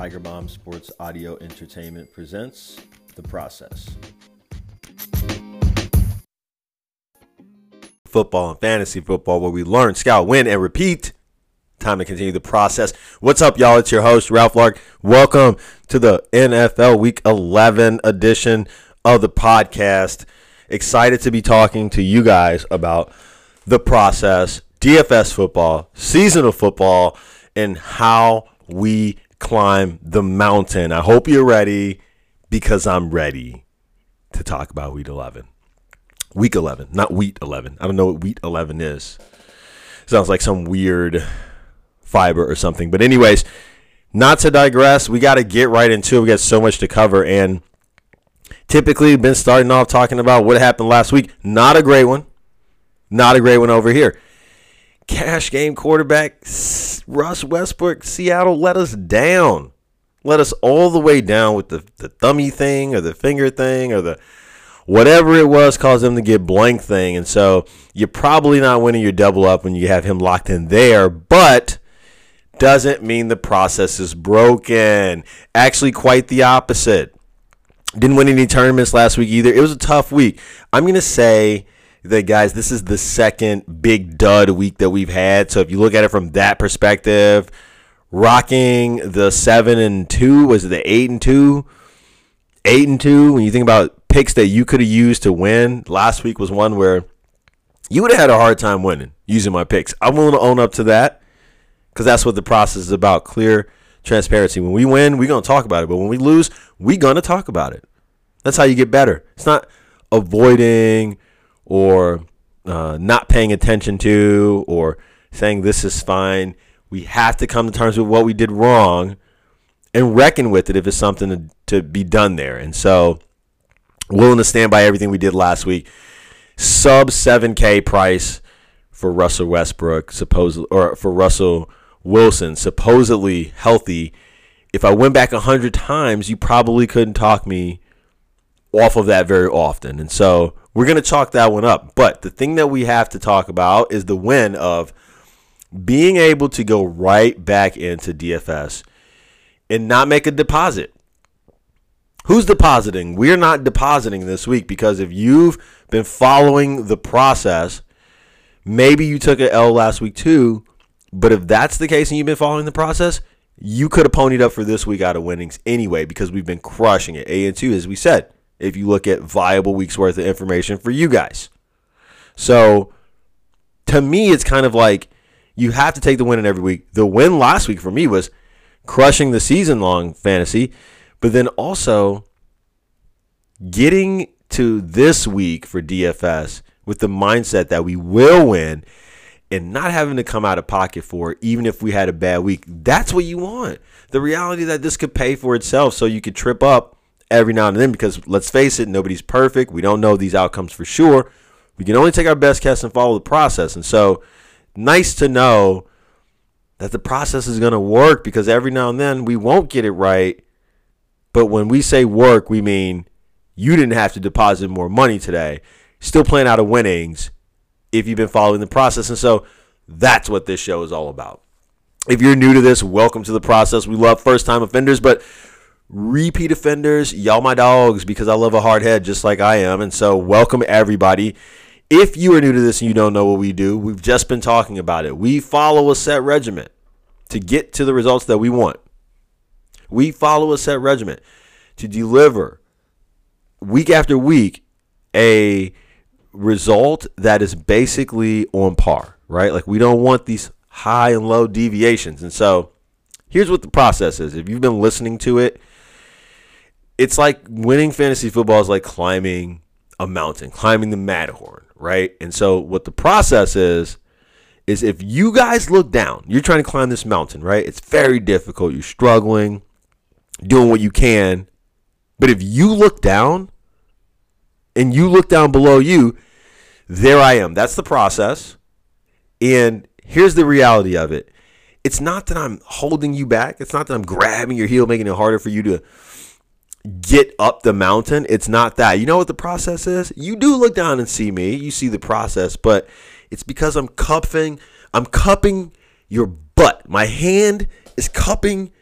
Tiger Bomb Sports Audio Entertainment presents The Process. Football and fantasy football, where we learn, scout, win, and repeat. Time to continue the process. What's up, y'all? It's your host, Ralph Lark. Welcome to the NFL Week 11 edition of the podcast. Excited to be talking to you guys about the process, DFS football, seasonal football, and how we climb the mountain. I hope you're ready, because I'm ready to talk about Week 11. Week 11, not Wheat 11. I don't know what Wheat 11 is. Sounds like some weird fiber or something. But anyways, not to digress, we got to get right into it. We got so much to cover. And typically, been starting off talking about what happened last week. Not a great one. Not a great one over here. Cash game quarterback Russ Westbrook, Seattle let us down. Let us all the way down with the thummy thing or the finger thing or the whatever it was caused them to get blank thing. And so you're probably not winning your double up when you have him locked in there, but doesn't mean the process is broken. Actually, quite the opposite. Didn't win any tournaments last week either. It was a tough week. I'm going to say that, guys, this is the second big dud week that we've had. So if you look at it from that perspective, rocking the 7-2, was it the 8-2? 8-2, when you think about picks that you could have used to win, last week was one where you would have had a hard time winning using my picks. I'm willing to own up to that, because that's what the process is about, clear transparency. When we win, we're going to talk about it. But when we lose, we're going to talk about it. That's how you get better. It's not avoiding or not paying attention to or saying this is fine. We have to come to terms with what we did wrong and reckon with it if it's something to be done there. And so, willing to stand by everything we did last week. Sub 7K price for Russell Westbrook, supposedly, or for Russell Wilson, supposedly healthy. If I went back 100 times, you probably couldn't talk me off of that very often. And so we're going to chalk that one up. But the thing that we have to talk about is the win of being able to go right back into DFS and not make a deposit. Who's depositing? We're not depositing this week, because if you've been following the process, maybe you took an L last week too. But if that's the case and you've been following the process, you could have ponied up for this week out of winnings anyway, because we've been crushing it. A&2, as we said, if you look at viable weeks worth of information for you guys. So to me, it's kind of like you have to take the win in every week. The win last week for me was crushing the season-long fantasy, but then also getting to this week for DFS with the mindset that we will win and not having to come out of pocket for it, even if we had a bad week. That's what you want. The reality that this could pay for itself, so you could trip up every now and then, because let's face it, nobody's perfect. We don't know these outcomes for sure. We can only take our best guess and follow the process. And so nice to know that the process is going to work, because every now and then we won't get it right. But when we say work, we mean you didn't have to deposit more money today. Still playing out of winnings if you've been following the process. And so that's what this show is all about. If you're new to this, welcome to the process. We love first-time offenders, but repeat offenders, y'all my dogs, because I love a hard head just like I am. And so welcome, everybody. If you are new to this and you don't know what we do, we've just been talking about it. We follow a set regimen to get to the results that we want. We follow a set regimen to deliver week after week a result that is basically on par, right? Like, we don't want these high and low deviations. And so here's what the process is. If you've been listening to it, it's like winning fantasy football is like climbing a mountain, climbing the Matterhorn, right? And so what the process is if you guys look down, you're trying to climb this mountain, right? It's very difficult. You're struggling, doing what you can. But if you look down and you look down below you, there I am. That's the process. And here's the reality of it. It's not that I'm holding you back. It's not that I'm grabbing your heel, making it harder for you to get up the mountain. It's not that. You know what the process is? You do look down and see me. You see the process, but it's because I'm cupping your butt. My hand is cupping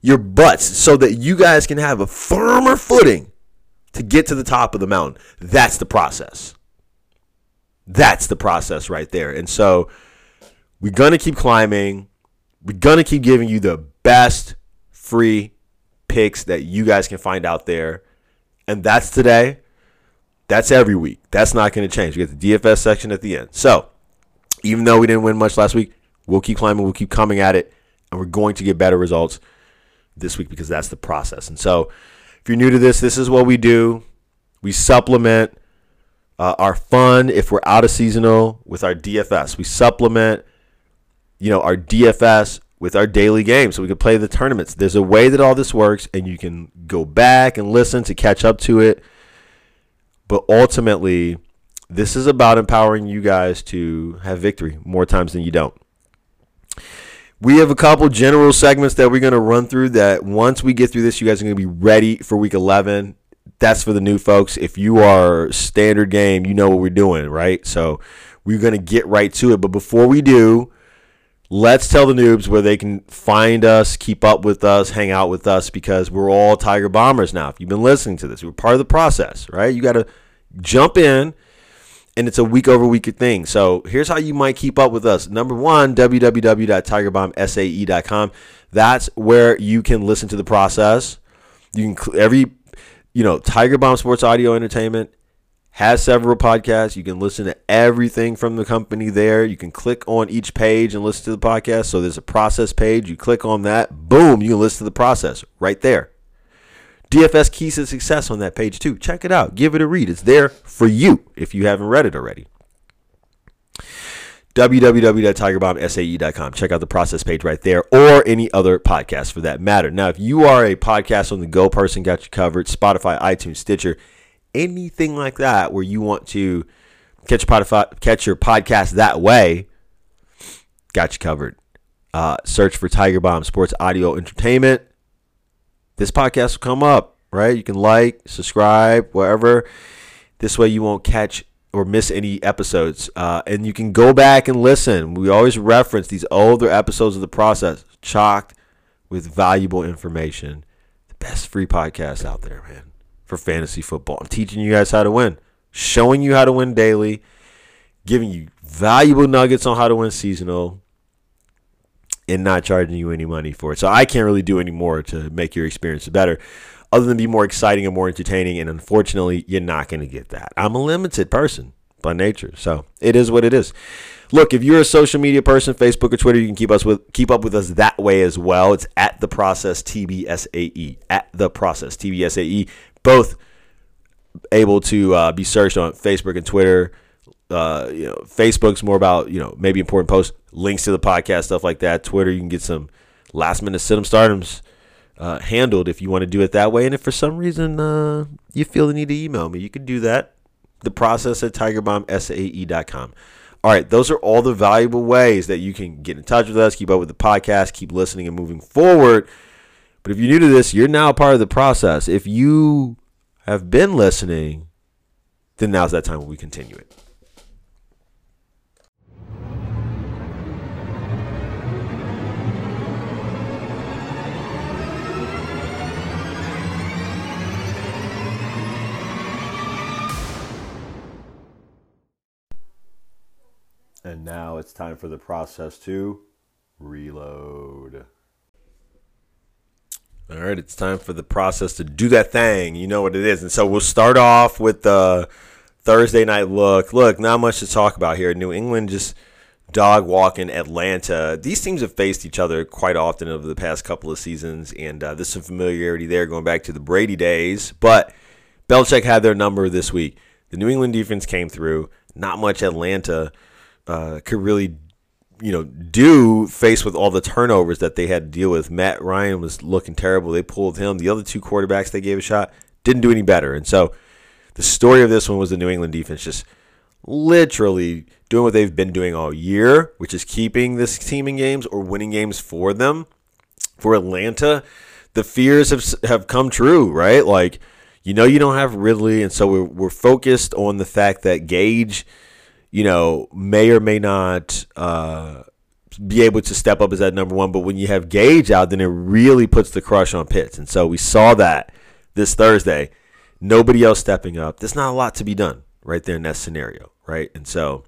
your butts so that you guys can have a firmer footing to get to the top of the mountain. That's the process. That's the process right there. And so we're going to keep climbing. We're going to keep giving you the best free picks that you guys can find out there. And that's today. That's every week. That's not going to change. We get the DFS section at the end. So even though we didn't win much last week, we'll keep climbing. We'll keep coming at it. And we're going to get better results this week because that's the process. And so if you're new to this, this is what we do. We supplement our fun if we're out of seasonal with our DFS. We supplement, our DFS with our daily games so we can play the tournaments. There's a way that all this works, and you can go back and listen to catch up to it. But ultimately, this is about empowering you guys to have victory more times than you don't. We have a couple general segments that we're going to run through that once we get through this, you guys are going to be ready for week 11. That's for the new folks. If you are standard game, you know what we're doing, right? So we're going to get right to it. But before we do, let's tell the noobs where they can find us, keep up with us, hang out with us, because we're all Tiger Bombers now. If you've been listening to this, we're part of the process, right? You got to jump in, and it's a week-over-week thing. So here's how you might keep up with us. Number one, www.tigerbombsae.com. That's where you can listen to the process. You can Tiger Bomb Sports Audio Entertainment has several podcasts. You can listen to everything from the company there. You can click on each page and listen to the podcast. So there's a process page. You click on that, boom, you can listen to the process right there. DFS Keys to Success on that page too. Check it out. Give it a read. It's there for you if you haven't read it already. www.tigerbombsae.com. Check out the process page right there, or any other podcast for that matter. Now, if you are a podcast on the go person, got you covered. Spotify, iTunes, Stitcher, anything like that where you want to catch your podcast that way, got you covered. Search for Tiger Bomb Sports Audio Entertainment. This podcast will come up, right? You can subscribe, wherever. This way you won't catch or miss any episodes. And you can go back and listen. We always reference these older episodes of the process, chocked with valuable information. The best free podcast out there, man, for fantasy football. I'm teaching you guys how to win, showing you how to win daily, giving you valuable nuggets on how to win seasonal, and not charging you any money for it. So I can't really do any more to make your experience better other than be more exciting and more entertaining. And unfortunately, you're not going to get that. I'm a limited person by nature. So it is what it is. Look, if you're a social media person, Facebook or Twitter, you can keep up with us that way as well. It's at The Process TBSAE. At The Process TBSAE. Both able to be searched on Facebook and Twitter. Facebook's more about, maybe important posts, links to the podcast, stuff like that. Twitter, you can get some last minute sit-em stardoms handled if you want to do it that way. And if for some reason you feel the need to email me, you can do that. The process at tigerbombsae.com. All right, those are all the valuable ways that you can get in touch with us, keep up with the podcast, keep listening and moving forward. But if you're new to this, you're now a part of the process. If you have been listening, then now's that time when we continue it. And now it's time for the process to reload. All right, it's time for the process to do that thing. You know what it is. And so we'll start off with the Thursday night look. Look, not much to talk about here. New England just dog walking Atlanta. These teams have faced each other quite often over the past couple of seasons, and there's some familiarity there going back to the Brady days. But Belichick had their number this week. The New England defense came through. Not much Atlanta could really, do faced with all the turnovers that they had to deal with. Matt Ryan was looking terrible. They pulled him. The other two quarterbacks they gave a shot didn't do any better. And so the story of this one was the New England defense just literally doing what they've been doing all year, which is keeping this team in games or winning games for them. For Atlanta, the fears have come true, right? Like, you don't have Ridley, and so we're focused on the fact that Gage, may or may not be able to step up as that number one. But when you have Gage out, then it really puts the crush on Pitts. And so we saw that this Thursday. Nobody else stepping up. There's not a lot to be done right there in that scenario, right? And so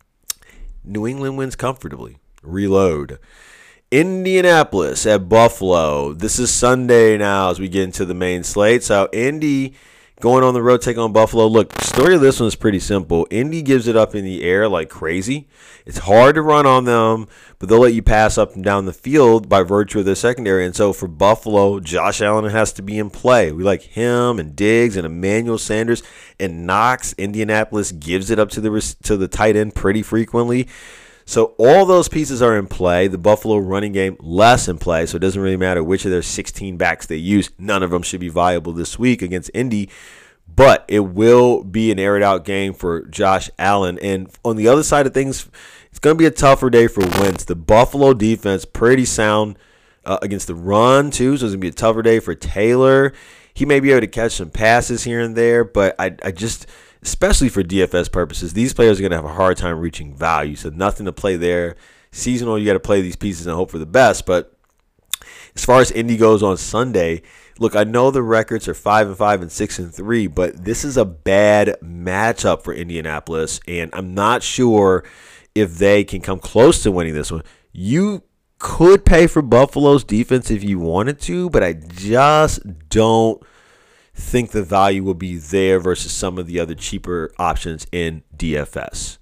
New England wins comfortably. Reload. Indianapolis at Buffalo. This is Sunday now as we get into the main slate. So Indy going on the road, take on Buffalo. Look, the story of this one is pretty simple. Indy gives it up in the air like crazy. It's hard to run on them, but they'll let you pass up and down the field by virtue of their secondary. And so for Buffalo, Josh Allen has to be in play. We like him and Diggs and Emmanuel Sanders and Knox. Indianapolis gives it up to the tight end pretty frequently. So all those pieces are in play. The Buffalo running game less in play, so it doesn't really matter which of their 16 backs they use. None of them should be viable this week against Indy, but it will be an aired-out game for Josh Allen. And on the other side of things, it's going to be a tougher day for Wentz. The Buffalo defense, pretty sound against the run, too, so it's going to be a tougher day for Taylor. He may be able to catch some passes here and there, but I just – especially for DFS purposes, these players are going to have a hard time reaching value. So nothing to play there. Seasonal, you got to play these pieces and hope for the best. But as far as Indy goes on Sunday, look, I know the records are 5-5 and 6-3, but this is a bad matchup for Indianapolis, and I'm not sure if they can come close to winning this one. You could pay for Buffalo's defense if you wanted to, but I just don't think the value will be there versus some of the other cheaper options in DFS.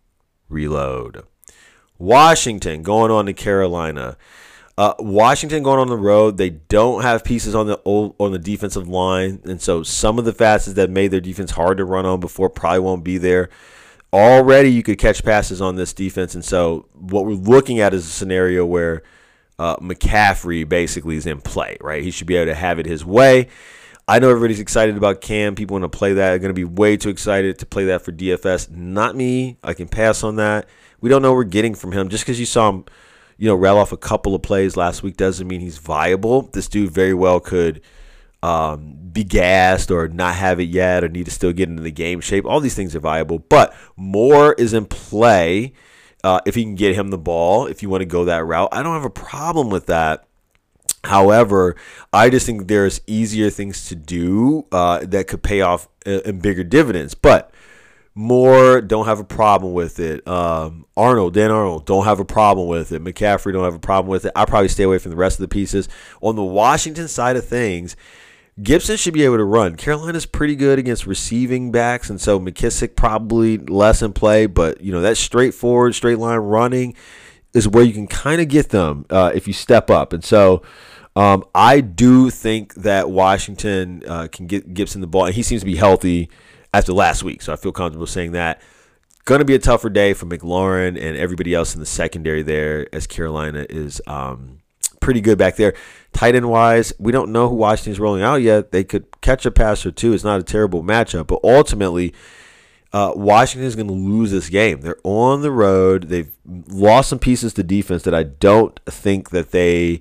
Reload. Washington going on to Carolina. Washington going on the road. They don't have pieces on the defensive line, and so some of the facets that made their defense hard to run on before probably won't be there. Already you could catch passes on this defense, and so what we're looking at is a scenario where McCaffrey basically is in play, right? He should be able to have it his way. I know everybody's excited about Cam. People want to play that. They're going to be way too excited to play that for DFS. Not me. I can pass on that. We don't know what we're getting from him. Just because you saw him, rattle off a couple of plays last week doesn't mean he's viable. This dude very well could be gassed or not have it yet or need to still get into the game shape. All these things are viable, but more is in play if you can get him the ball, if you want to go that route. I don't have a problem with that. However, I just think there's easier things to do that could pay off in bigger dividends. But Moore, don't have a problem with it. Dan Arnold, don't have a problem with it. McCaffrey, don't have a problem with it. I'll probably stay away from the rest of the pieces. On the Washington side of things, Gibson should be able to run. Carolina's pretty good against receiving backs, and so McKissick probably less in play. But, that straightforward, straight line running is where you can kind of get them if you step up. And so I do think that Washington can get Gibson the ball, and he seems to be healthy after last week, so I feel comfortable saying that. Going to be a tougher day for McLaurin and everybody else in the secondary there, as Carolina is pretty good back there. Tight end wise, we don't know who Washington's rolling out yet. They could catch a pass or two. It's not a terrible matchup, but ultimately Washington is going to lose this game. They're on the road. They've lost some pieces to defense that I don't think that they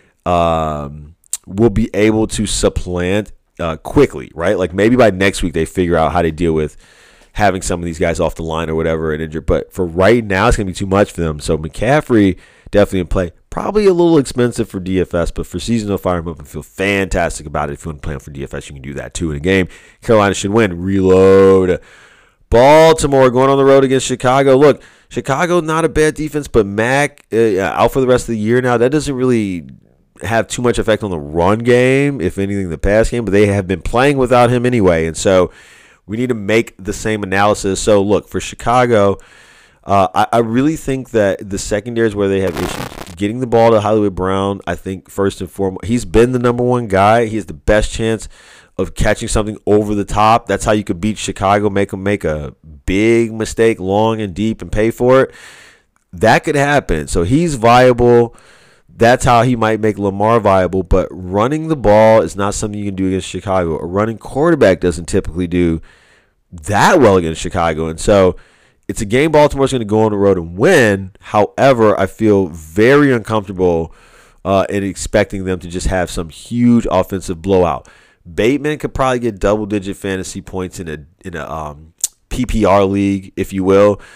will be able to supplant quickly, right? Like maybe by next week they figure out how to deal with having some of these guys off the line or whatever and injured. But for right now, it's going to be too much for them. So McCaffrey definitely in play. Probably a little expensive for DFS, but for seasonal, fire him up and feel fantastic about it. If you want to plan for DFS, you can do that too in a game. Carolina should win. Reload. Baltimore going on the road against Chicago. Look, Chicago, not a bad defense, but Mac out for the rest of the year now. That doesn't really have too much effect on the run game, if anything, the pass game, but they have been playing without him anyway, and so we need to make the same analysis. So, look, for Chicago, I really think that the secondary is where they have issues. Getting the ball to Hollywood Brown, I think, first and foremost, he's been the number one guy. He has the best chance of catching something over the top. That's how you could beat Chicago, make them make a big mistake long and deep and pay for it. That could happen. So he's viable. That's how he might make Lamar viable. But running the ball is not something you can do against Chicago. A running quarterback doesn't typically do that well against Chicago. And so it's a game Baltimore's going to go on the road and win. However, I feel very uncomfortable in expecting them to just have some huge offensive blowout. Bateman could probably get double-digit fantasy points in a PPR league, if you will.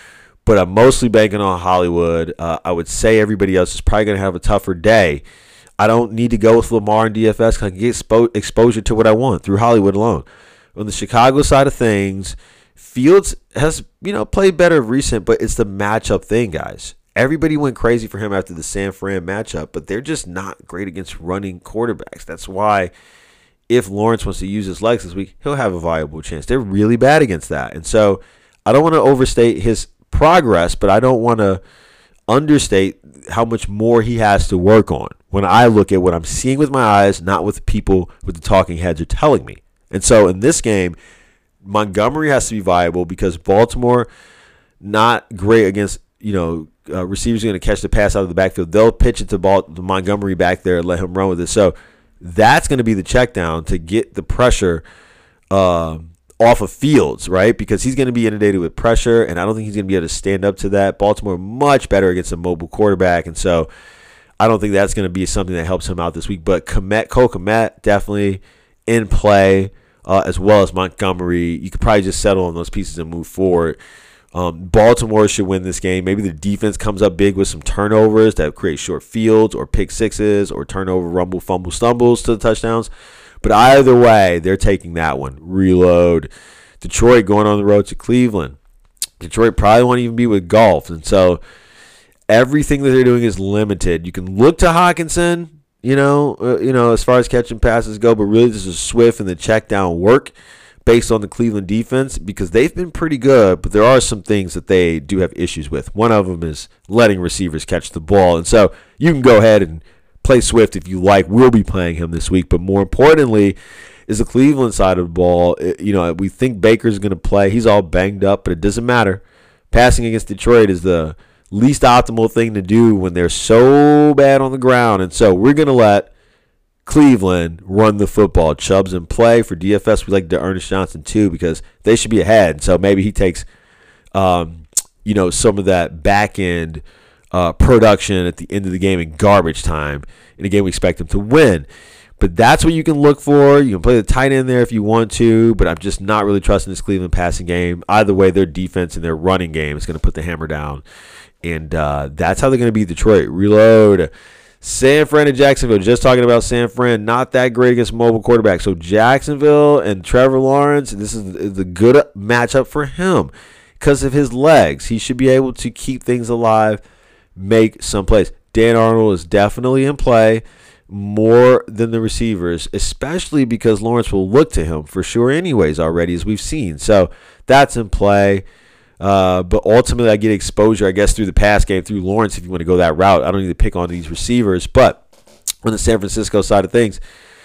but I'm mostly banking on Hollywood. I would say everybody else is probably going to have a tougher day. I don't need to go with Lamar and DFS because I can get exposure to what I want through Hollywood alone. On the Chicago side of things, Fields has, played better recent, but it's the matchup thing, guys. Everybody went crazy for him after the San Fran matchup, but they're just not great against running quarterbacks. That's why if Lawrence wants to use his legs this week, he'll have a viable chance. They're really bad against that. And so I don't want to overstate his progress, but I don't want to understate how much more he has to work on when I look at what I'm seeing with my eyes, not what the people with the talking heads are telling me. And so in this game, Montgomery has to be viable because Baltimore, not great against, receivers are going to catch the pass out of the backfield. They'll pitch it to Montgomery back there and let him run with it. So that's going to be the check down to get the pressure off of Fields, right? Because he's going to be inundated with pressure, and I don't think he's going to be able to stand up to that. Baltimore much better against a mobile quarterback, and so I don't think that's going to be something that helps him out this week. But Cole Kmet definitely in play, as well as Montgomery. You could probably just settle on those pieces and move forward. Baltimore should win this game. Maybe the defense comes up big with some turnovers that create short fields or pick sixes or turnover, rumble, fumble, stumbles to the touchdowns. But either way, they're taking that one. Reload. Detroit going on the road to Cleveland. Detroit probably won't even be with golf. And so everything that they're doing is limited. You can look to Hockenson, as far as catching passes go, but really this is Swift and the check down work based on the Cleveland defense because they've been pretty good, but there are some things that they do have issues with. One of them is letting receivers catch the ball. And so you can go ahead and play Swift if you like. We'll be playing him this week. But more importantly is the Cleveland side of the ball. We think Baker's going to play. He's all banged up, but it doesn't matter. Passing against Detroit is the least optimal thing to do when they're so bad on the ground. And so we're going to let Cleveland run the football. Chubb's in play for DFS. We like Ernest Johnson too because they should be ahead. So maybe he takes, some of that back end production at the end of the game in garbage time in a game we expect him to win. But that's what you can look for. You can play the tight end there if you want to, but I'm just not really trusting this Cleveland passing game. Either way, their defense and their running game is going to put the hammer down, and that's how they're going to beat Detroit. Reload. San Fran and Jacksonville, just talking about San Fran, not that great against mobile quarterbacks. So Jacksonville and Trevor Lawrence, this is the good matchup for him because of his legs. He should be able to keep things alive, make some plays. Dan Arnold is definitely in play more than the receivers, especially because Lawrence will look to him for sure anyways already, as we've seen. So that's in play. But ultimately, I get exposure, I guess, through the pass game, through Lawrence, if you want to go that route. I don't need to pick on these receivers. But on the San Francisco side of things,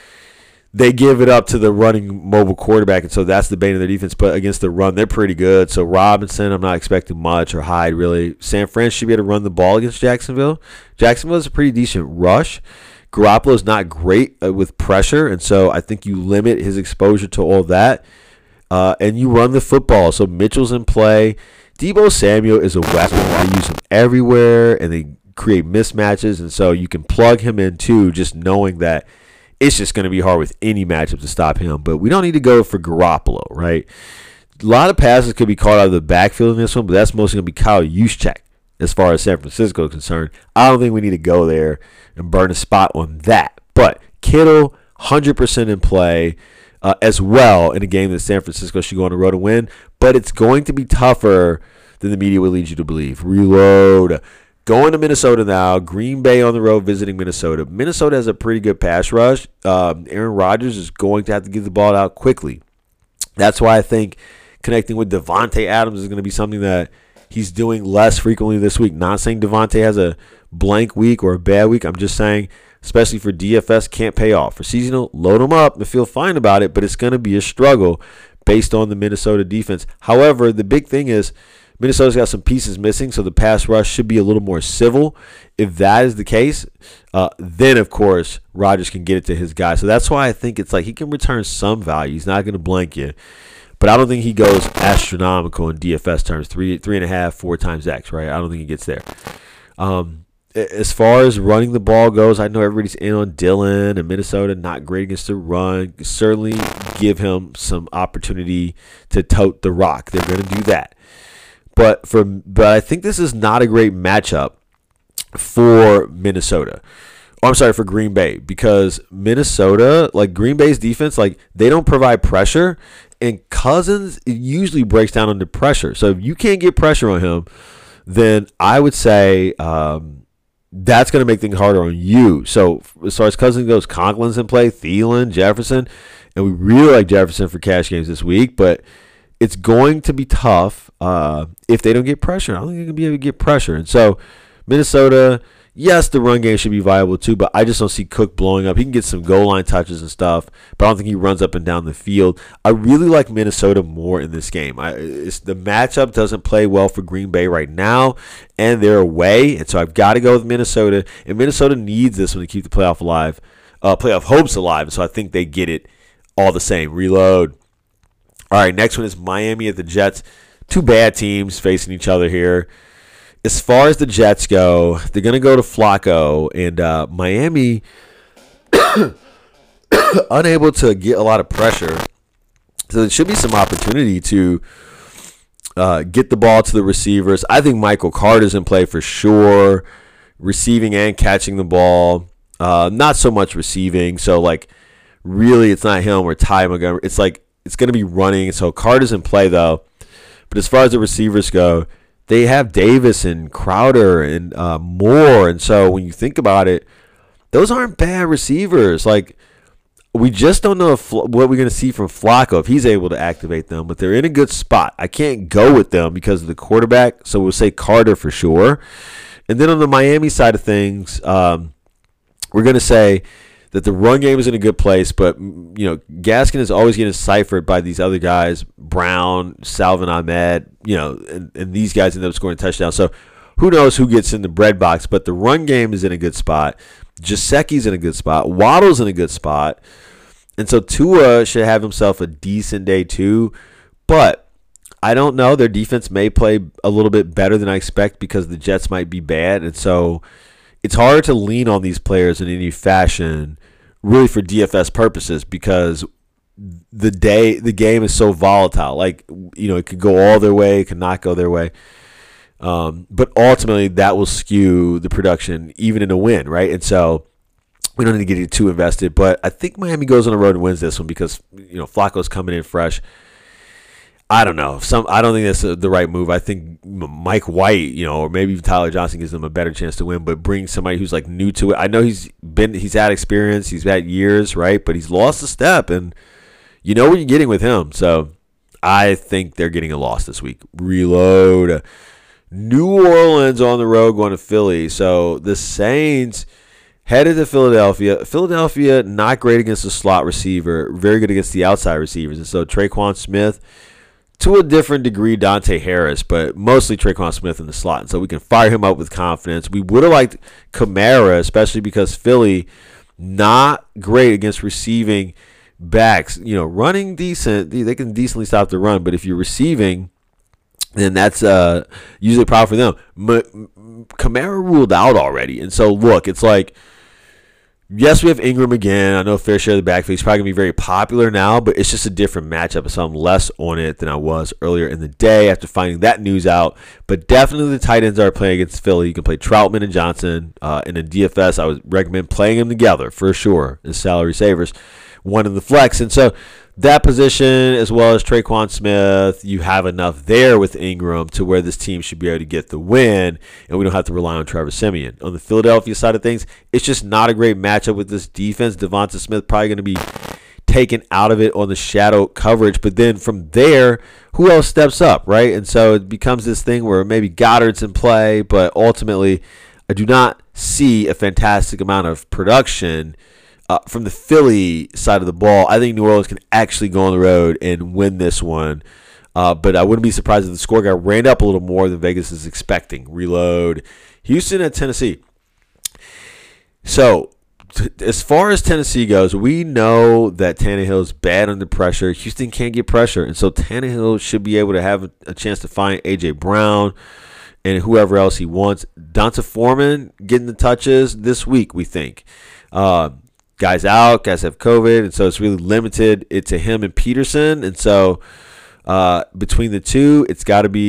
they give it up to the running mobile quarterback, and so that's the bane of their defense. But against the run, they're pretty good. So Robinson, I'm not expecting much, or Hyde, really. San Fran should be able to run the ball against Jacksonville. Jacksonville is a pretty decent rush. Garoppolo's not great with pressure, and so I think you limit his exposure to all that. And you run the football. So Mitchell's in play. Deebo Samuel is a weapon. I use him everywhere, and they create mismatches. And so you can plug him in, too, just knowing that it's just going to be hard with any matchup to stop him. But we don't need to go for Garoppolo, right? A lot of passes could be caught out of the backfield in this one, but that's mostly going to be Kyle Juszczyk as far as San Francisco is concerned. I don't think we need to go there and burn a spot on that. But Kittle, 100% in play. As well in a game that San Francisco should go on the road and win. But it's going to be tougher than the media would lead you to believe. Reload. Going to Minnesota now. Green Bay on the road visiting Minnesota. Minnesota has a pretty good pass rush. Aaron Rodgers is going to have to get the ball out quickly. That's why I think connecting with Devontae Adams is going to be something that he's doing less frequently this week. Not saying Devontae has a blank week or a bad week. I'm just saying, especially for DFS, can't pay off. For seasonal, load them up and feel fine about it, but it's going to be a struggle based on the Minnesota defense. However, the big thing is Minnesota's got some pieces missing, so the pass rush should be a little more civil. If that is the case, then, of course, Rodgers can get it to his guy. So that's why I think it's like he can return some value. He's not going to blank you. But I don't think he goes astronomical in DFS terms, 3.5, 4 times X, right? I don't think he gets there. As far as running the ball goes, I know everybody's in on Dillon and Minnesota, not great against the run. Certainly give him some opportunity to tote the rock. They're going to do that. But I think this is not a great matchup for Minnesota. I'm sorry, for Green Bay, because Minnesota, like Green Bay's defense, like they don't provide pressure, and Cousins usually breaks down under pressure. So if you can't get pressure on him, then I would say that's going to make things harder on you. So as far as Cousins goes, Conklin's in play, Thielen, Jefferson, and we really like Jefferson for cash games this week, but it's going to be tough if they don't get pressure. I don't think they're going to be able to get pressure. And so Minnesota, yes, the run game should be viable too, but I just don't see Cook blowing up. He can get some goal line touches and stuff, but I don't think he runs up and down the field. I really like Minnesota more in this game. The matchup doesn't play well for Green Bay right now, and they're away, and so I've got to go with Minnesota. And Minnesota needs this one to keep the playoff hopes alive. And so I think they get it all the same. Reload. All right, next one is Miami at the Jets. Two bad teams facing each other here. As far as the Jets go, they're going to go to Flacco, and Miami unable to get a lot of pressure. So there should be some opportunity to get the ball to the receivers. I think Michael Carter's in play for sure, receiving and catching the ball. Not so much receiving. So, like, really it's not him or Ty Montgomery. It's like it's going to be running. So Carter's in play, though. But as far as the receivers go, they have Davis and Crowder and Moore. And so when you think about it, those aren't bad receivers. Like, we just don't know what we're going to see from Flacco if he's able to activate them. But they're in a good spot. I can't go with them because of the quarterback. So we'll say Carter for sure. And then on the Miami side of things, we're going to say that the run game is in a good place, but Gaskin is always getting ciphered by these other guys, Brown, Salvin Ahmed, and these guys end up scoring touchdowns. So who knows who gets in the bread box, but the run game is in a good spot. Gesicki's in a good spot. Waddle's in a good spot. And so Tua should have himself a decent day too, but I don't know. Their defense may play a little bit better than I expect because the Jets might be bad, and so it's hard to lean on these players in any fashion, really for DFS purposes, because the game is so volatile. Like, it could go all their way, it could not go their way. But ultimately, that will skew the production, even in a win, right? And so we don't need to get too invested. But I think Miami goes on the road and wins this one because Flacco's coming in fresh. I don't know. I don't think that's the right move. I think Mike White, or maybe even Tyler Johnson gives them a better chance to win, but bring somebody who's like new to it. I know he's had experience, he's had years, right? But he's lost a step, and you know what you're getting with him. So I think they're getting a loss this week. Reload. New Orleans on the road going to Philly. So the Saints headed to Philadelphia. Philadelphia not great against the slot receiver, very good against the outside receivers. And so Traquan Smith, to a different degree, Dante Harris, but mostly Traquan Smith in the slot. And so we can fire him up with confidence. We would have liked Kamara, especially because Philly not great against receiving backs. Running decent, they can decently stop the run, but if you're receiving, then that's usually a problem for them. Kamara ruled out already. And so, look, it's like, yes, we have Ingram again. I know fair share of the backfield. He's probably going to be very popular now, but it's just a different matchup. So I'm less on it than I was earlier in the day after finding that news out. But definitely the tight ends are playing against Philly. You can play Troutman and Johnson. And in DFS, I would recommend playing them together for sure as salary savers. One in the flex. And so that position, as well as Traquan Smith, you have enough there with Ingram to where this team should be able to get the win, and we don't have to rely on Trevor Siemian. On the Philadelphia side of things, it's just not a great matchup with this defense. Devonta Smith probably going to be taken out of it on the shadow coverage, but then from there, who else steps up, right? And so it becomes this thing where maybe Goddard's in play, but ultimately I do not see a fantastic amount of production from the Philly side of the ball. I think New Orleans can actually go on the road and win this one. But I wouldn't be surprised if the score got ran up a little more than Vegas is expecting. Reload. Houston at Tennessee. So, as far as Tennessee goes, we know that Tannehill is bad under pressure. Houston can't get pressure. And so Tannehill should be able to have a chance to find A.J. Brown and whoever else he wants. Donta Foreman getting the touches this week, we think. Guys out, guys have COVID, and so it's really limited it to him and Peterson. And so between the two, it's got to be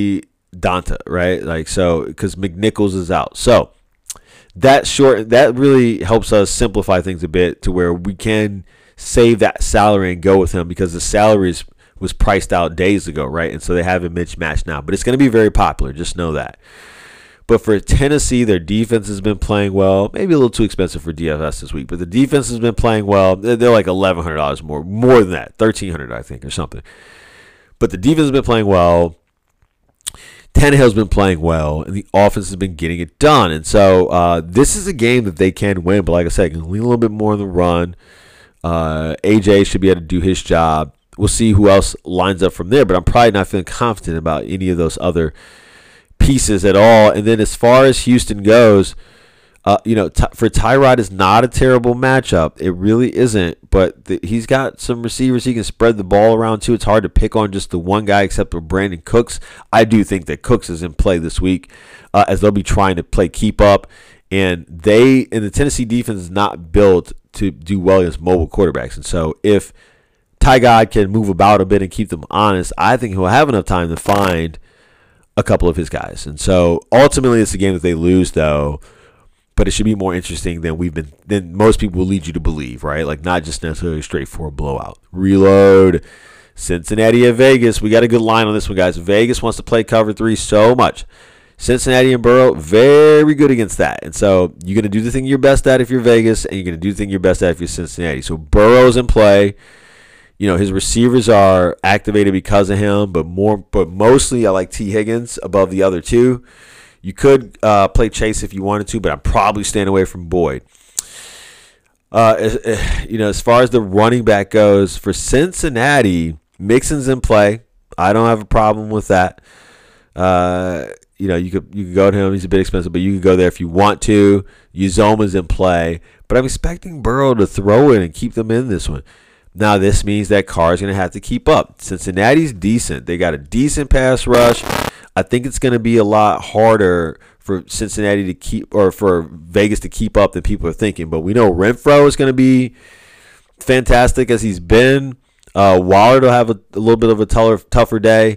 Donta, right? Like, so, because McNichols is out. So that really helps us simplify things a bit to where we can save that salary and go with him, because the salary was priced out days ago, right? And so they have a mismatch now. But it's going to be very popular. Just know that. But for Tennessee, their defense has been playing well. Maybe a little too expensive for DFS this week, but the defense has been playing well. They're like $1,100 more than that, $1,300 I think, or something. But the defense has been playing well. Tannehill's been playing well, and the offense has been getting it done. And so this is a game that they can win. But like I said, can lean a little bit more on the run. AJ should be able to do his job. We'll see who else lines up from there. But I'm probably not feeling confident about any of those other pieces at all. And then as far as Houston goes, for Tyrod is not a terrible matchup. It really isn't. But he's got some receivers he can spread the ball around to. It's hard to pick on just the one guy except for Brandon Cooks. I do think that Cooks is in play this week, as they'll be trying to play keep up. And the Tennessee defense is not built to do well against mobile quarterbacks. And so if Ty God can move about a bit and keep them honest, I think he'll have enough time to find a couple of his guys. And so ultimately it's a game that they lose, though, but it should be more interesting than most people will lead you to believe, right? Like, not just necessarily a straightforward blowout. Reload. Cincinnati at Vegas. We got a good line on this one, guys. Vegas wants to play cover 3 so much. Cincinnati and Burrow, very good against that. And so you're going to do the thing you're best at if you're Vegas, and you're going to do the thing you're best at if you're Cincinnati. So Burrow's in play. His receivers are activated because of him, but mostly I like T. Higgins above the other two. You could play Chase if you wanted to, but I'm probably staying away from Boyd. As far as the running back goes, for Cincinnati, Mixon's in play. I don't have a problem with that. You could go to him. He's a bit expensive, but you could go there if you want to. Uzoma's in play, but I'm expecting Burrow to throw it and keep them in this one. Now, this means that Carr's going to have to keep up. Cincinnati's decent. They got a decent pass rush. I think it's going to be a lot harder for Cincinnati to keep, or for Vegas to keep up than people are thinking. But we know Renfro is going to be fantastic as he's been. Waller will have a little bit of a tougher day.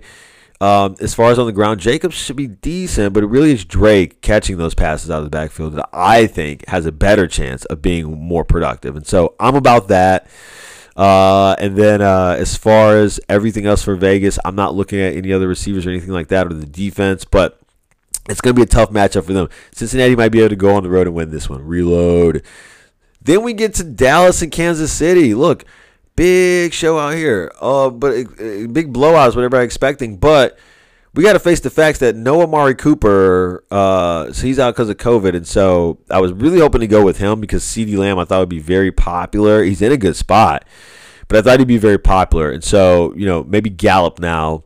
As far as on the ground, Jacobs should be decent, but it really is Drake catching those passes out of the backfield that I think has a better chance of being more productive. And so I'm about that. And then as far as everything else for Vegas, I'm not looking at any other receivers or anything like that, or the defense, but it's going to be a tough matchup for them. Cincinnati might be able to go on the road and win this one. Reload. Then we get to Dallas and Kansas City. Look, big show out here. But big blowout is what everybody's expecting. But we got to face the facts that no Amari Cooper, so he's out because of COVID. And so I was really hoping to go with him because CeeDee Lamb I thought would be very popular. He's in a good spot, but I thought he'd be very popular. And so, maybe Gallup now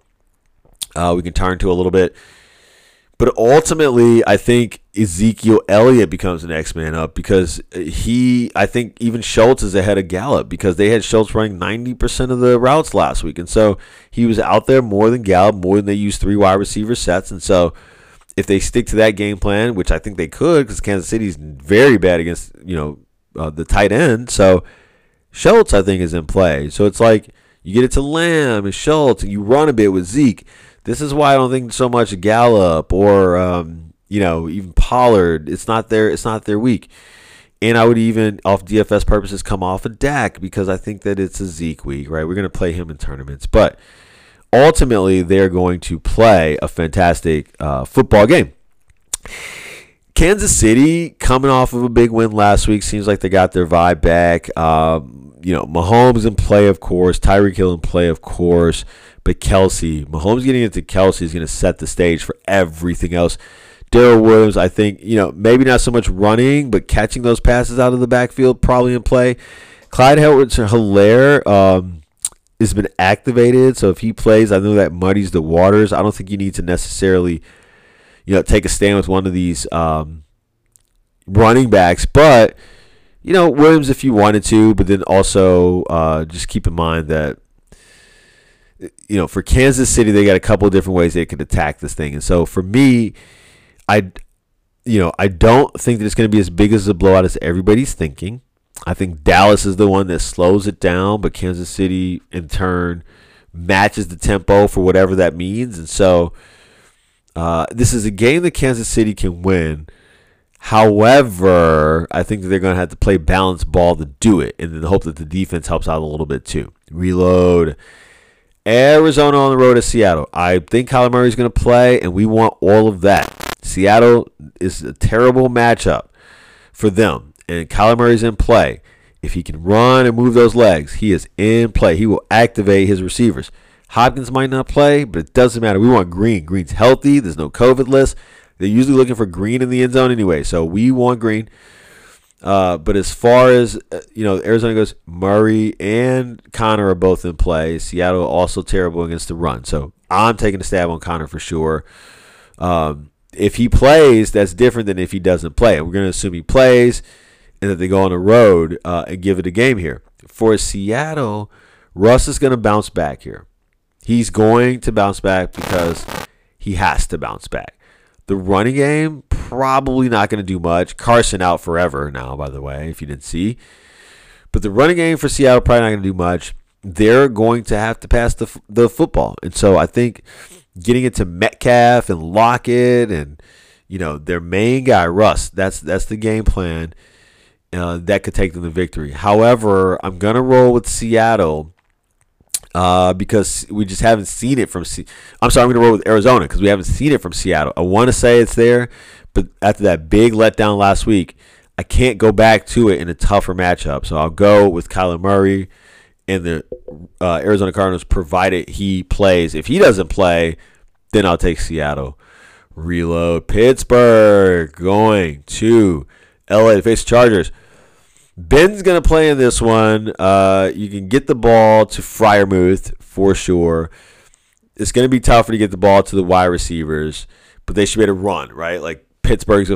we can turn to a little bit. But ultimately, I think Ezekiel Elliott becomes the next man up because I think even Schultz is ahead of Gallup because they had Schultz running 90% of the routes last week. And so he was out there more than Gallup, more than they used 3 wide receiver sets. And so if they stick to that game plan, which I think they could because Kansas City's very bad against, the tight end. So Schultz, I think, is in play. So it's like you get it to Lamb and Schultz and you run a bit with Zeke. This is why I don't think so much Gallup or even Pollard. It's not their week. And I would even, off DFS purposes, come off of Dak because I think that it's a Zeke week, right? We're going to play him in tournaments. But ultimately, they're going to play a fantastic football game. Kansas City, coming off of a big win last week, seems like they got their vibe back. Mahomes in play, of course. Tyreek Hill in play, of course. But Mahomes getting into Kelsey is going to set the stage for everything else. Darrell Williams, I think, maybe not so much running, but catching those passes out of the backfield, probably in play. Clyde Edwards-Helaire has been activated, so if he plays, I know that muddies the waters. I don't think you need to necessarily, take a stand with one of these running backs, but, Williams if you wanted to, but then also just keep in mind that, for Kansas City, they got a couple of different ways they could attack this thing. And so for me, I don't think that it's going to be as big as a blowout as everybody's thinking. I think Dallas is the one that slows it down, but Kansas City, in turn, matches the tempo for whatever that means. And so This is a game that Kansas City can win. However, I think that they're going to have to play balanced ball to do it, and then hope that the defense helps out a little bit too. Reload. Arizona on the road at Seattle. I think Kyler Murray is going to play, and we want all of that. Seattle is a terrible matchup for them, and Kyler Murray's in play. If he can run and move those legs, he is in play. He will activate his receivers. Hopkins might not play, but it doesn't matter. We want Green. Green's healthy. There's no COVID list. They're usually looking for Green in the end zone anyway, so we want Green. But as far as Arizona goes, Murray and Connor are both in play. Seattle also terrible against the run, so I'm taking a stab on Connor for sure. If he plays, that's different than if he doesn't play. We're going to assume he plays and that they go on the road and give it a game here. For Seattle, Russ is going to bounce back here. He's going to bounce back because he has to bounce back. The running game, probably not going to do much. Carson out forever now, by the way, if you didn't see. But the running game for Seattle, probably not going to do much. They're going to have to pass the football. And so I think getting it to Metcalf and Lockett and, their main guy, Russ, that's the game plan that could take them to victory. However, I'm going to roll with Seattle because we just haven't seen it from I'm going to roll with Arizona because we haven't seen it from Seattle. I want to say it's there, but after that big letdown last week, I can't go back to it in a tougher matchup. So I'll go with Kyler Murray and the Arizona Cardinals, provided he plays. If he doesn't play, then I'll take Seattle. Reload. Pittsburgh going to LA to face the Chargers. Ben's going to play in this one. You can get the ball to Freiermuth for sure. It's going to be tougher to get the ball to the wide receivers, but they should be able to run, right? Like Pittsburgh's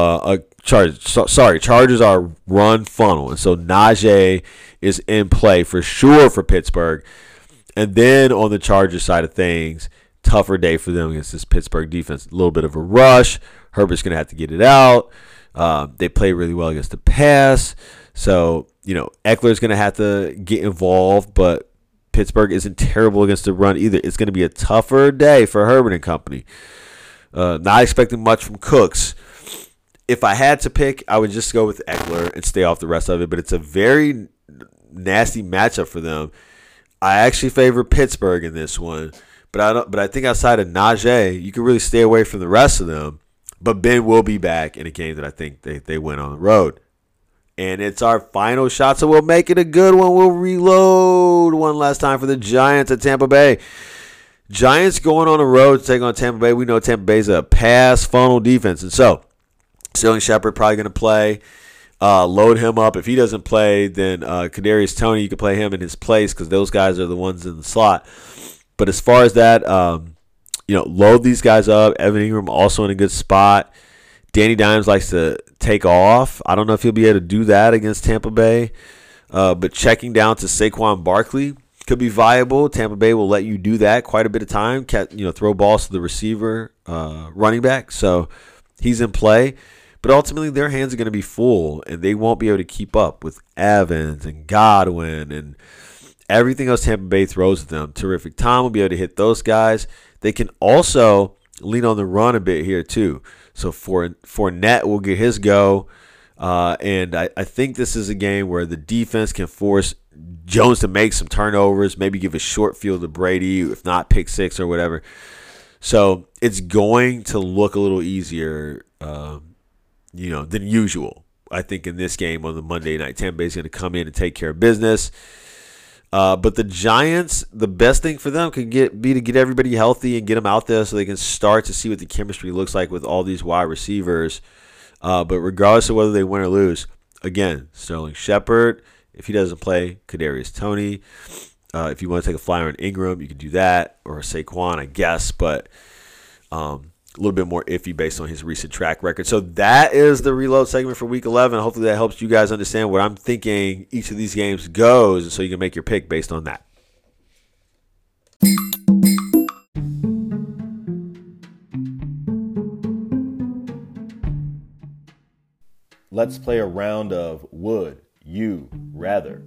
Chargers are a run funnel. And so Najee is in play for sure for Pittsburgh. And then on the Chargers side of things, tougher day for them against this Pittsburgh defense. A little bit of a rush. Herbert's going to have to get it out. They play really well against the pass. So, Eckler's going to have to get involved, but Pittsburgh isn't terrible against the run either. It's going to be a tougher day for Herbert and company. Not expecting much from Cooks. If I had to pick, I would just go with Eckler and stay off the rest of it, but it's a very nasty matchup for them. I actually favor Pittsburgh in this one, but I think outside of Najee, you can really stay away from the rest of them. But Ben will be back in a game that I think they win on the road. And it's our final shot, so we'll make it a good one. We'll reload one last time for the Giants at Tampa Bay. Giants going on the road to take on Tampa Bay. We know Tampa Bay's a pass funnel defense. And so, Sterling Shepard probably going to play. Load him up. If he doesn't play, then Kadarius Toney, you can play him in his place because those guys are the ones in the slot. But as far as that, load these guys up. Evan Ingram also in a good spot. Danny Dimes likes to take off. I don't know if he'll be able to do that against Tampa Bay. But checking down to Saquon Barkley could be viable. Tampa Bay will let you do that quite a bit of time. Throw balls to the receiver, running back. So he's in play. But ultimately, their hands are going to be full, and they won't be able to keep up with Evans and Godwin and everything else Tampa Bay throws at them. Terrific Tom will be able to hit those guys. They can also lean on the run a bit here, too. So Fournette will get his go. And I think this is a game where the defense can force Jones to make some turnovers, maybe give a short field to Brady, if not pick six or whatever. So it's going to look a little easier than usual. I think in this game on the Monday night, Tampa Bay is going to come in and take care of business. But the Giants, the best thing for them could be to get everybody healthy and get them out there so they can start to see what the chemistry looks like with all these wide receivers. But regardless of whether they win or lose, again, Sterling Shepard, if he doesn't play, Kadarius Toney. If you want to take a flyer on Ingram, you can do that, or Saquon, I guess. But a little bit more iffy based on his recent track record. So that is the reload segment for Week 11. Hopefully that helps you guys understand what I'm thinking each of these games goes, so you can make your pick based on that. Let's play a round of Would You Rather.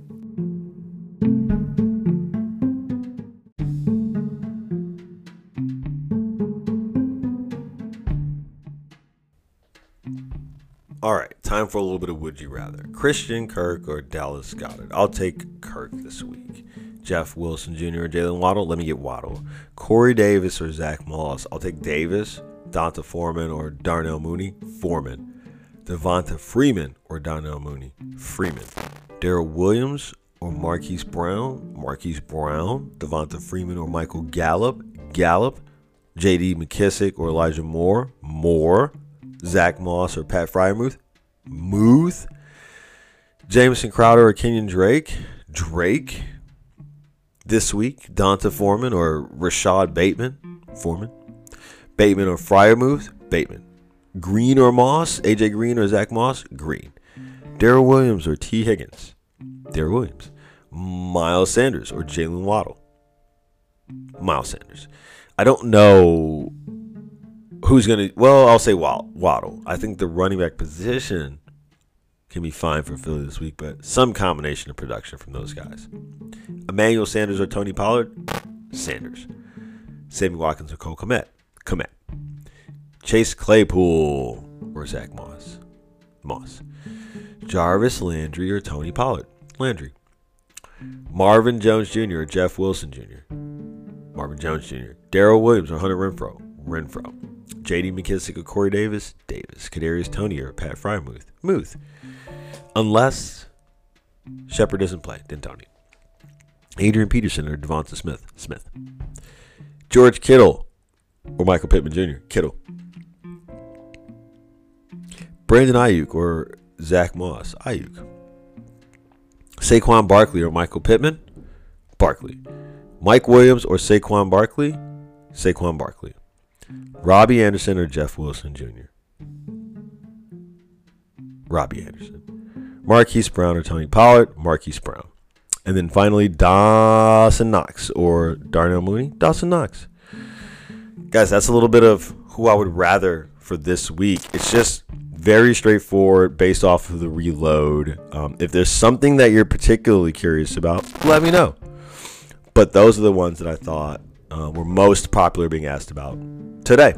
All right, time for a little bit of would you rather. Christian Kirk or Dallas Goedert? I'll take Kirk this week. Jeff Wilson Jr. or Jalen Waddle? Let me get Waddle. Corey Davis or Zach Moss? I'll take Davis. Donta Foreman or Darnell Mooney? Foreman. Devonta Freeman or Darnell Mooney? Freeman. Darrell Williams or Marquise Brown? Marquise Brown. Devonta Freeman or Michael Gallup? Gallup. J.D. McKissick or Elijah Moore? Moore. Zach Moss or Pat Freiermuth? Muth. Jamison Crowder or Kenyon Drake? Drake. This week, Donta Foreman or Rashad Bateman? Foreman. Bateman or Freiermuth? Bateman. Green or Moss? AJ Green or Zach Moss? Green. Darrell Williams or T. Higgins? Darrell Williams. Miles Sanders or Jalen Waddle? Miles Sanders. I don't know who's going to... Well, I'll say Waddle. I think the running back position can be fine for Philly this week, but some combination of production from those guys. Emmanuel Sanders or Tony Pollard? Sanders. Sammy Watkins or Cole Kmet? Kmet. Chase Claypool or Zach Moss? Moss. Jarvis Landry or Tony Pollard? Landry. Marvin Jones Jr. or Jeff Wilson Jr.? Marvin Jones Jr. Darrell Williams or Hunter Renfrow? Renfrow. J.D. McKissick or Corey Davis? Davis. Kadarius Toney or Pat Freiermuth? Muth. Unless Shepard doesn't play, then Toney. Adrian Peterson or Devonta Smith? Smith. George Kittle or Michael Pittman Jr.? Kittle. Brandon Ayuk or Zach Moss? Ayuk. Saquon Barkley or Michael Pittman? Barkley. Mike Williams or Saquon Barkley? Saquon Barkley. Robbie Anderson or Jeff Wilson Jr.? Robbie Anderson. Marquise Brown or Tony Pollard? Marquise Brown. And then finally, Dawson Knox or Darnell Mooney? Dawson Knox. Guys, that's a little bit of who I would rather for this week. It's just very straightforward based off of the reload. If there's something that you're particularly curious about, let me know. But those are the ones that I thought were most popular being asked about today.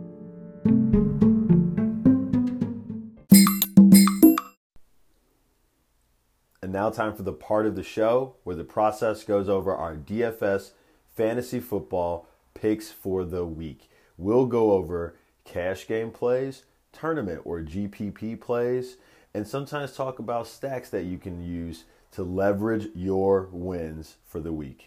And now time for the part of the show where the process goes over our DFS fantasy football picks for the week. We'll go over cash game plays, tournament or GPP plays, and sometimes talk about stacks that you can use to leverage your wins for the week.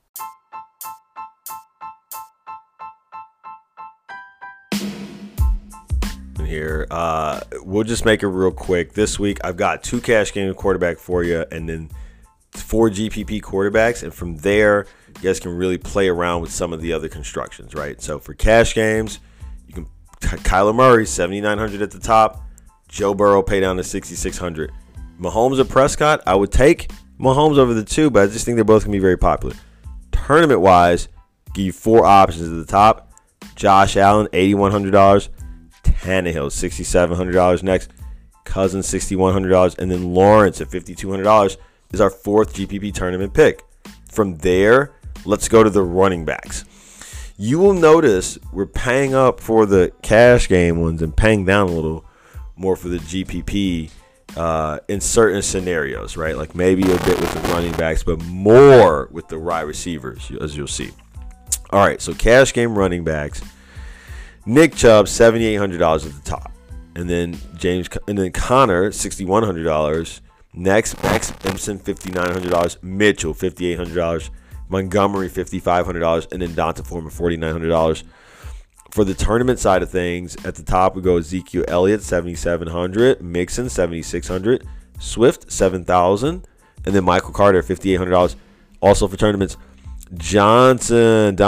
Here, we'll just make it real quick. This week, I've got 2 cash game quarterback for you, and then 4 GPP quarterbacks, and from there, you guys can really play around with some of the other constructions, right? So for cash games, you can Kyler Murray 7,900 at the top, Joe Burrow pay down to 6,600. Mahomes or Prescott, I would take Mahomes over the 2, but I just think they're both gonna be very popular. Tournament wise, give you 4 options at the top. Josh Allen $8,100. Tannehill, $6,700 next. Cousins, $6,100. And then Lawrence at $5,200 is our 4th GPP tournament pick. From there, let's go to the running backs. You will notice we're paying up for the cash game ones and paying down a little more for the GPP in certain scenarios, right? Like maybe a bit with the running backs, but more with the wide receivers, as you'll see. All right, so cash game running backs. Nick Chubb, $7,800 at the top. And then Connor, $6,100. Next, Max Simpson, $5,900. Mitchell, $5,800. Montgomery, $5,500. And then Donta Foreman, $4,900. For the tournament side of things, at the top we go Ezekiel Elliott, $7,700. Mixon, $7,600. Swift, $7,000. And then Michael Carter, $5,800. Also for tournaments, Johnson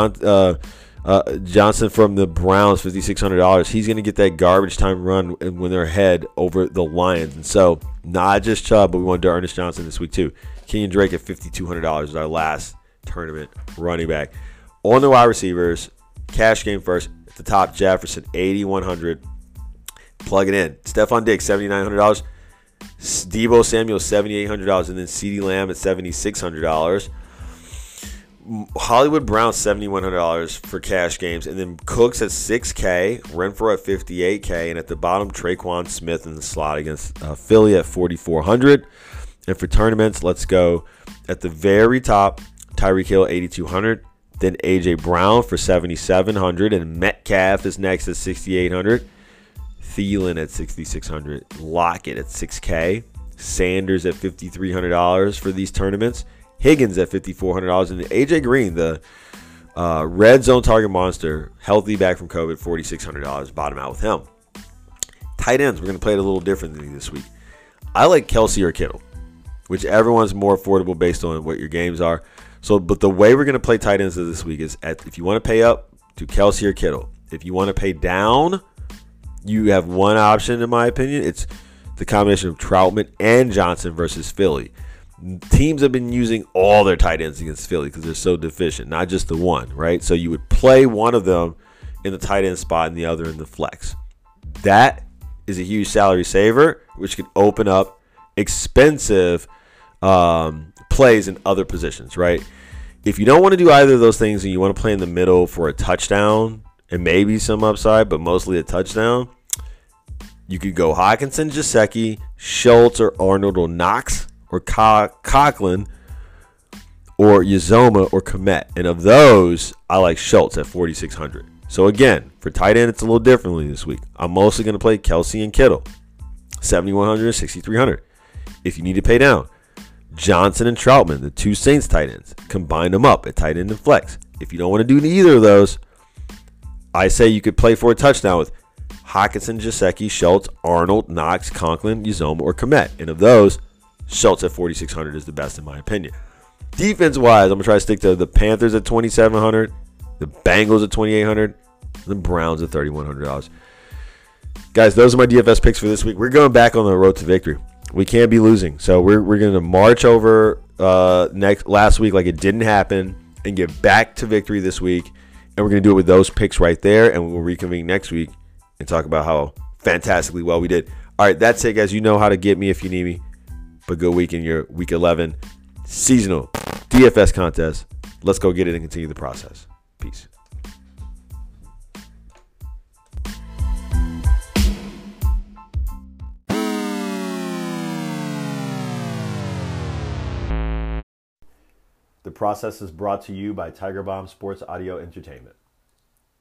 from the Browns, $5,600. He's going to get that garbage time run when they're ahead over the Lions. And so, not just Chubb, but we want to do Ernest Johnson this week too. Kenyon Drake at $5,200 is our last tournament running back. On the wide receivers, cash game first. At the top, Jefferson, $8,100. Plug it in. Stephon Diggs, $7,900. Deebo Samuel, $7,800. And then CeeDee Lamb at $7,600. Hollywood Brown $7,100 for cash games, and then Cooks at $6K, Renfrow at $58K, and at the bottom Traquan Smith in the slot against Philly at $4,400. And for tournaments, let's go at the very top, Tyreek Hill $8,200, then AJ Brown for $7,700, and Metcalf is next at $6,800, Thielen at $6,600, Lockett at $6K, Sanders at $5,300 for these tournaments. Higgins at $5,400, and AJ Green, the red zone target monster, healthy back from COVID, $4,600. Bottom out with him. Tight ends, we're going to play it a little differently this week. I like Kelsey or Kittle, whichever one's more affordable based on what your games are. So, but the way we're going to play tight ends this week is if you want to pay up, do Kelsey or Kittle. If you want to pay down, you have one option, in my opinion. It's the combination of Troutman and Johnson versus Philly. Teams have been using all their tight ends against Philly because they're so deficient, not just the one, right? So you would play one of them in the tight end spot and the other in the flex. That is a huge salary saver, which can open up expensive plays in other positions, right? If you don't want to do either of those things and you want to play in the middle for a touchdown and maybe some upside, but mostly a touchdown, you could go Hockenson, Gesicki, Schultz, or Arnold, or Knox, or Conklin, or Uzomah, or Kmet. And of those, I like Schultz at $4,600. So again, for tight end, it's a little differently this week. I'm mostly going to play Kelsey and Kittle, $7,100, $6,300. If you need to pay down, Johnson and Troutman, the two Saints tight ends, combine them up at tight end and flex. If you don't want to do either of those, I say you could play for a touchdown with Hockenson, Gesicki, Schultz, Arnold, Knox, Conklin, Uzomah, or Kmet. And of those, Schultz at $4,600 is the best in my opinion. Defense-wise, I'm going to try to stick to the Panthers at $2,700, the Bengals at $2,800, the Browns at $3,100. Guys, those are my DFS picks for this week. We're going back on the road to victory. We can't be losing. So we're going to march over last week like it didn't happen and get back to victory this week. And we're going to do it with those picks right there. And we'll reconvene next week and talk about how fantastically well we did. All right, that's it, guys. You know how to get me if you need me. But good week in your Week 11 seasonal DFS contest. Let's go get it and continue the process. Peace. The process is brought to you by Tiger Bomb Sports Audio Entertainment.